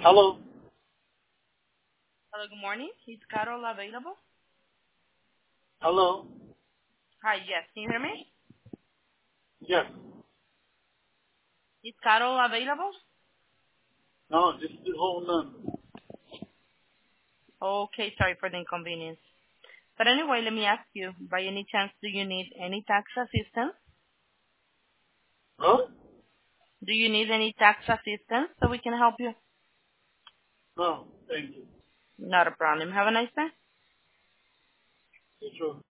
Hello? Hello, good morning. Is Carol available? Hello? Hi, yes. Can you hear me? Yes. Is Carol available? No, this is the whole number. Okay, sorry for the inconvenience. But anyway, let me ask you, by any chance, do you need any tax assistance? Huh? Do you need any tax assistance so we can help you? No, thank you. Not a problem. Have a nice day. You too.